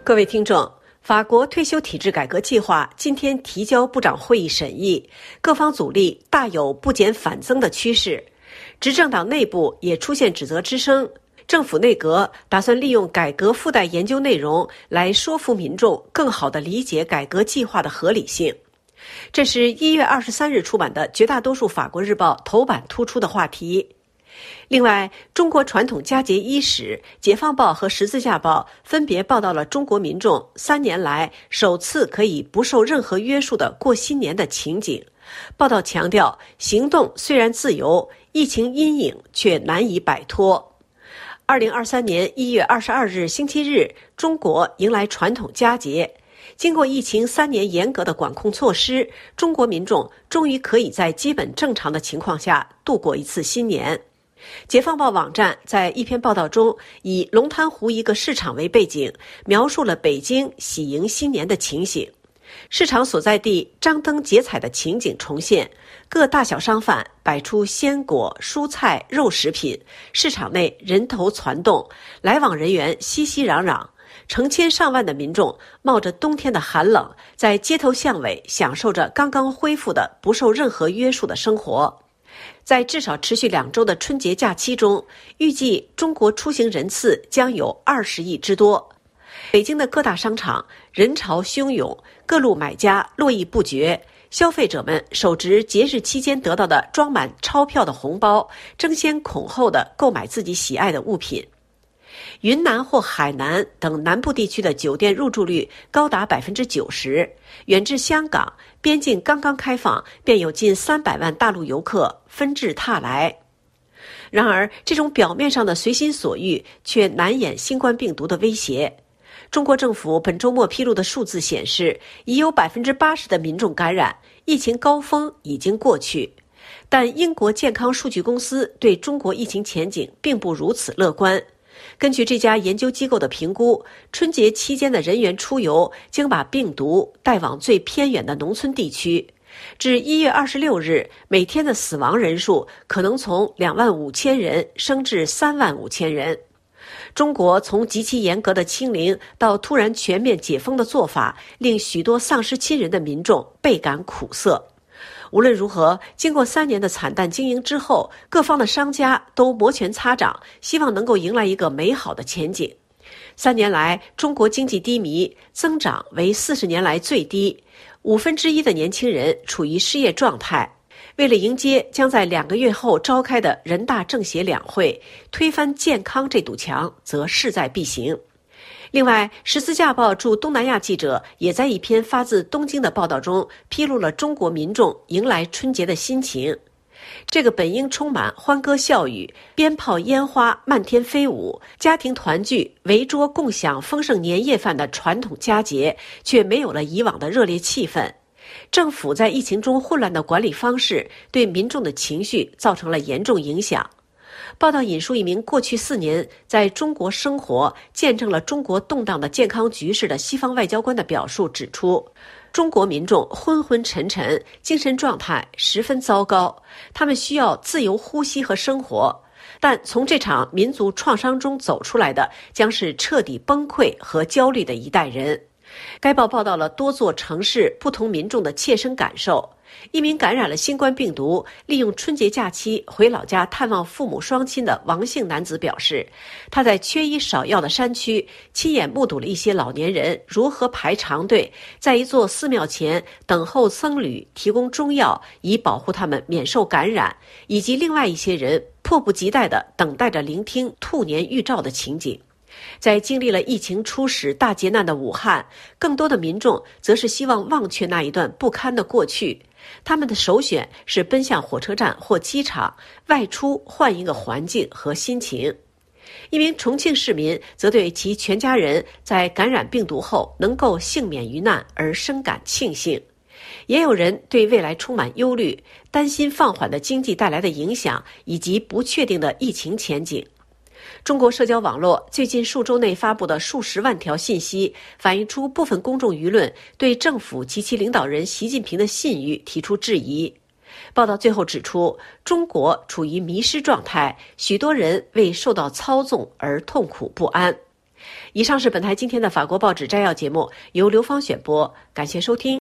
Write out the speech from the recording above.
各位听众，法国退休体制改革计划今天提交部长会议审议，各方阻力大有不减反增的趋势。执政党内部也出现指责之声，政府内阁打算利用改革附带研究内容来说服民众更好地理解改革计划的合理性。这是1月23日出版的绝大多数法国日报头版突出的话题。另外，中国传统佳节伊始，解放报和十字架报分别报道了中国民众3年来首次可以不受任何约束地过新年的情景。报道强调，行动虽然自由，疫情阴影却难以摆脱。2023年1月22日星期日，中国迎来传统佳节。经过疫情3年严格的管控措施，中国民众终于可以在基本正常的情况下度过一次新年。解放报网站在一篇报道中，以龙潭湖一个市场为背景，描述了北京喜迎新年的情形。市场所在地张灯结彩的情景重现，各大小商贩摆出鲜果、蔬菜、肉食品，市场内人头攒动，来往人员熙熙攘攘，成千上万的民众冒着冬天的寒冷，在街头巷尾享受着刚刚恢复的不受任何约束的生活。在至少持续2周的春节假期中，预计中国出行人次将有20亿之多。北京的各大商场人潮汹涌，各路买家络绎不绝，消费者们手执节日期间得到的装满钞票的红包，争先恐后地购买自己喜爱的物品。云南或海南等南部地区的酒店入住率高达90%，远至香港，边境刚刚开放，便有近300万大陆游客纷至沓来。然而，这种表面上的随心所欲，却难掩新冠病毒的威胁。中国政府本周末披露的数字显示，已有80%的民众感染，疫情高峰已经过去。但英国健康数据公司对中国疫情前景并不如此乐观。根据这家研究机构的评估，春节期间的人员出游将把病毒带往最偏远的农村地区。至1月26日，每天的死亡人数可能从25000人升至35000人。中国从极其严格的清零到突然全面解封的做法，令许多丧失亲人的民众倍感苦涩。无论如何，经过3年的惨淡经营之后，各方的商家都摩拳擦掌，希望能够迎来一个美好的前景。3年来，中国经济低迷，增长为40年来最低，1/5的年轻人处于失业状态。为了迎接将在2个月后召开的人大政协两会，推翻健康这堵墙则势在必行。另外，十字架报驻东南亚记者也在一篇发自东京的报道中披露了中国民众迎来春节的心情。这个本应充满欢歌笑语、鞭炮烟花漫天飞舞、家庭团聚、围桌共享丰盛年夜饭的传统佳节，却没有了以往的热烈气氛。政府在疫情中混乱的管理方式，对民众的情绪造成了严重影响。报道引述一名过去4年在中国生活、见证了中国动荡的健康局势的西方外交官的表述，指出，中国民众昏昏沉沉，精神状态十分糟糕，他们需要自由呼吸和生活。但从这场民族创伤中走出来的，将是彻底崩溃和焦虑的一代人。该报报道了多座城市不同民众的切身感受。一名感染了新冠病毒，利用春节假期回老家探望父母双亲的王姓男子表示，他在缺医少药的山区亲眼目睹了一些老年人如何排长队，在一座寺庙前等候僧侣提供中药，以保护他们免受感染，以及另外一些人迫不及待地等待着聆听兔年预兆的情景。在经历了疫情初始大劫难的武汉，更多的民众则是希望忘却那一段不堪的过去，他们的首选是奔向火车站或机场，外出换一个环境和心情。一名重庆市民则对其全家人在感染病毒后能够幸免于难而深感庆幸。也有人对未来充满忧虑，担心放缓的经济带来的影响以及不确定的疫情前景。中国社交网络最近数周内发布的数十万条信息，反映出部分公众舆论对政府及其领导人习近平的信誉提出质疑。报道最后指出，中国处于迷失状态，许多人为受到操纵而痛苦不安。 以上是本台今天的法国报纸摘要节目，由刘芳选播，感谢收听。